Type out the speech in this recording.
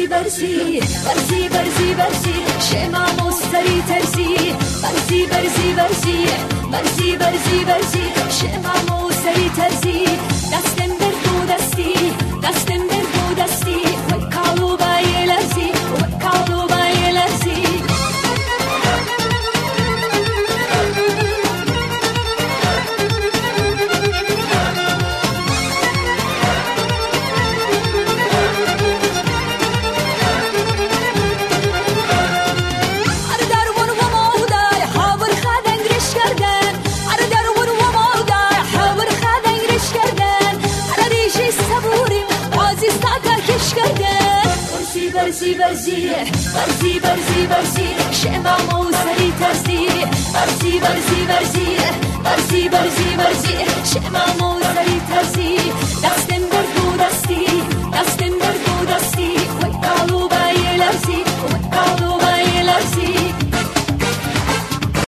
برزی برزی برزی برزی شما مستری ترزی برزی برزی برزی برزی برزی برزی شما مستری ترزی دستم در دو دستی دستم در دو دستی و کالو بای لرزی و کالو بای لرزی برزی برزی برزی برزی برزی شما موسری ترزی برزی برزی برزی برزی برزی برزی شما